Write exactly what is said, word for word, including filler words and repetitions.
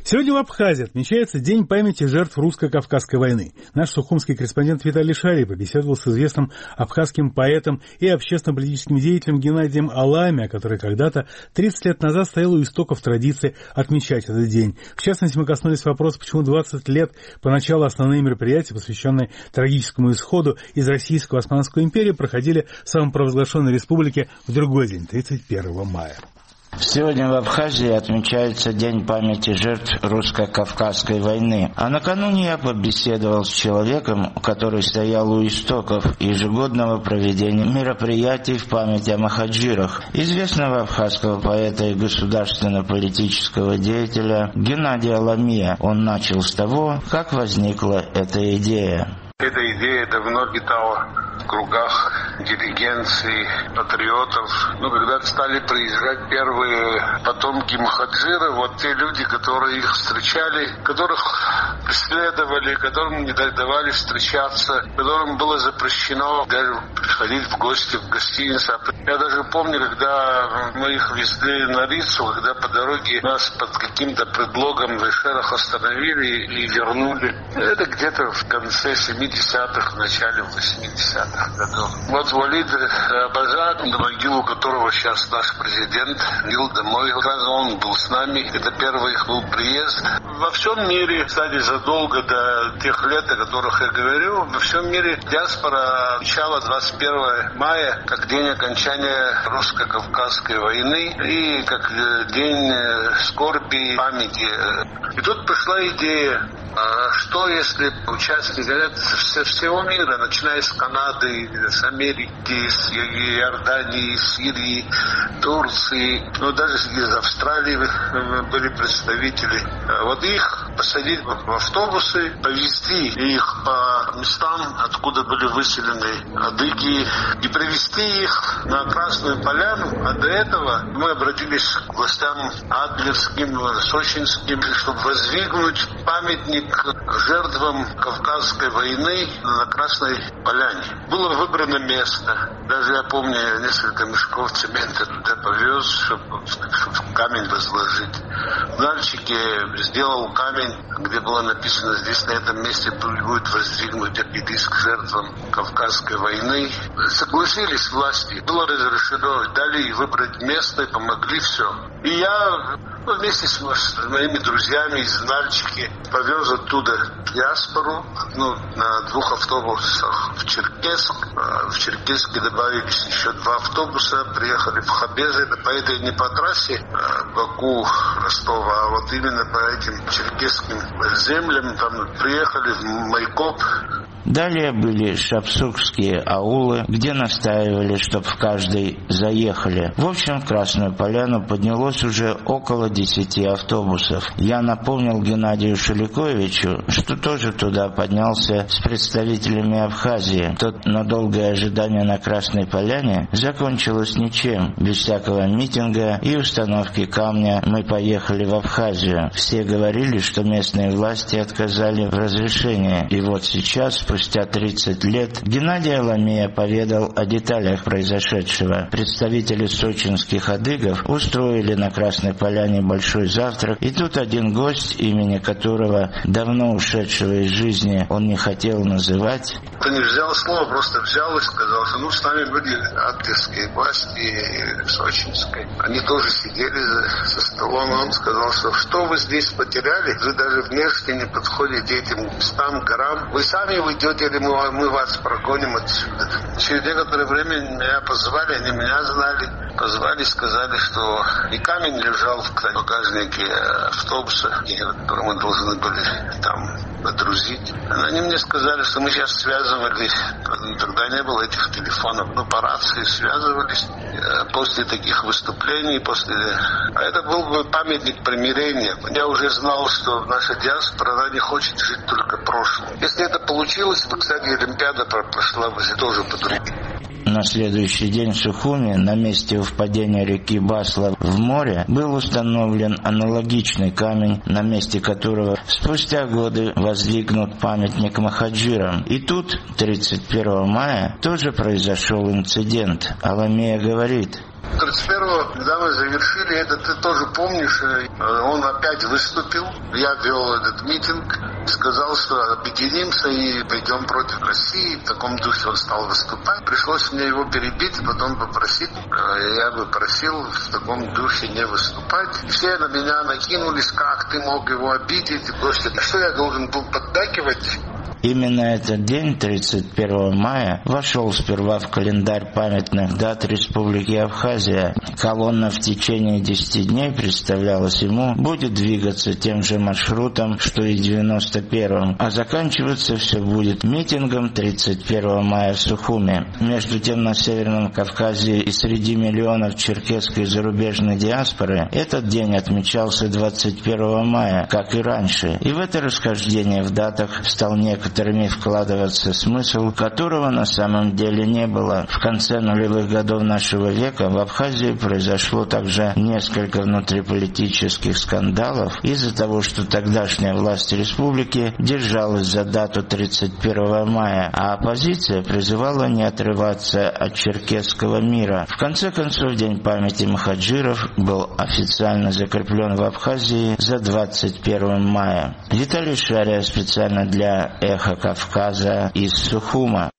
Сегодня в Абхазии отмечается День памяти жертв русско-кавказской войны. Наш сухумский корреспондент Виталий Шарипов беседовал с известным абхазским поэтом и общественно-политическим деятелем Геннадием Алами, который когда-то тридцать лет назад стоял у истоков традиции отмечать этот день. В частности, мы коснулись вопроса, почему двадцать лет по началу основные мероприятия, посвященные трагическому исходу из Российской Османской империи, проходили в самопровозглашенной республике в другой день, тридцать первого мая. Сегодня в Абхазии отмечается День памяти жертв русско-кавказской войны. А накануне я побеседовал с человеком, который стоял у истоков ежегодного проведения мероприятий в память о махаджирах, известного абхазского поэта и государственно-политического деятеля Геннадия Аламия. Он начал с того, как возникла эта идея. Эта идея давно витала в кругах интеллигенции, патриотов. Ну, когда стали приезжать первые потомки махаджиров, вот те люди, которые их встречали, которых преследовали, которым не давали встречаться, которым было запрещено даже приходить в гости в гостиницу. Я даже помню, когда мы их везли на Рицу, когда по дороге нас под каким-то предлогом в Эшерах остановили и вернули. Это где-то в конце семидесятых, в начале восьмидесятых годов. Вот Валид Абажак, на могилу которого сейчас наш президент ходил домой, он был с нами. Это первый их был приезд. Во всем мире, кстати, задолго до тех лет, о которых я говорю, во всем мире диаспора отмечала двадцать первого мая как день окончания русско-кавказской войны и как день скорби, памяти. И тут пришла идея, что если участники со всего мира, начиная с Канады, с Америки, с Иордании, Сирии, Турции, ну даже из Австралии были представители, вот их посадить в автобусы, повезти их по местам, откуда были выселены адыги, и привезти их на Красную Поляну. А до этого мы обратились к властям адлерским, сочинским, чтобы воздвигнуть памятник жертвам Кавказской войны на Красной Поляне. Было выбрано место. Даже я помню, несколько мешков цемента туда повез, чтобы, чтобы камень возложить. В Нальчике сделал камень, где было написано, здесь на этом месте будет воздвигнут обелиск жертвам Кавказской войны. Согласились власти. Было разрешено, дали выбрать место и помогли все. И я ну, вместе с, с моими друзьями из Нальчики повез оттуда диаспору, ну, на двух автобусах в Черкесск. В Черкесске добавились еще два автобуса, приехали в Хабезы, по этой не по трассе Баку, Ростова, а вот именно по этим черкесским землям, там приехали в Майкоп. Далее были шапсукские аулы, где настаивали, чтоб в каждый заехали. В общем, в Красную Поляну поднялось уже около десяти автобусов. Я напомнил Геннадию Шеликовичу, что тоже туда поднялся с представителями Абхазии. Тот, но долгое ожидание на Красной Поляне закончилось ничем. Без всякого митинга и установки камня мы поехали в Абхазию. Все говорили, что местные власти отказали в разрешении. И вот сейчас, спустя тридцать лет, Геннадий Аламия поведал о деталях произошедшего. Представители сочинских адыгов устроили на Красной Поляне большой завтрак, и тут один гость, имени которого, давно ушедшего из жизни, он не хотел называть. Он не взял слово, просто взял и сказал, что ну с нами были адлерские власти и сочинской. Они тоже сидели за, за столом, и он сказал, что что вы здесь потеряли, вы даже внешне не подходите этим местам, горам, вы сами уйдете, или мы, мы вас прогоним отсюда. Через некоторое время меня позвали, они меня знали, позвали, сказали, что и камень лежал в багажнике автобуса, который мы должны были там подрузить. Они мне сказали, что мы сейчас связывались, тогда не было этих телефонов, но по рации связывались после таких выступлений, после... А это был бы памятник примирения. Я уже знал, что наша диаспора, она не хочет жить только прошлым. Если это получилось, то, кстати, Олимпиада прошла бы тоже по-другому. На следующий день в Сухуми, на месте впадения реки Басла в море, был установлен аналогичный камень, на месте которого спустя годы воздвигнут памятник махаджирам. И тут, тридцать первого мая, тоже произошел инцидент. Аламия говорит: тридцать первого, когда мы завершили это, ты тоже помнишь, он опять выступил. Я вел этот митинг, сказал, что объединимся и пойдем против России. В таком духе он стал выступать. Пришлось мне его перебить и потом попросить. Я бы просил в таком духе не выступать. Все на меня накинулись, как ты мог его обидеть. Что я должен был поддакивать? Именно этот день, тридцать первого мая, вошел сперва в календарь памятных дат Республики Абхазия. Колонна в течение десяти дней, представлялось ему, будет двигаться тем же маршрутом, что и в девяносто первом, а заканчиваться все будет митингом тридцать первого мая в Сухуме. Между тем, на Северном Кавказе и среди миллионов черкесской зарубежной диаспоры этот день отмечался двадцать первого мая, как и раньше, и в это расхождение в датах стал некоторым некоторыми вкладываться смысл, которого на самом деле не было. В конце нулевых годов нашего века в Абхазии произошло также несколько внутриполитических скандалов из-за того, что тогдашняя власть республики держалась за дату тридцать первого мая, а оппозиция призывала не отрываться от черкесского мира. В конце концов, День памяти мухаджиров был официально закреплен в Абхазии за двадцать первого мая. Виталий Шария специально для «Эхо Кавказа» из Сухума.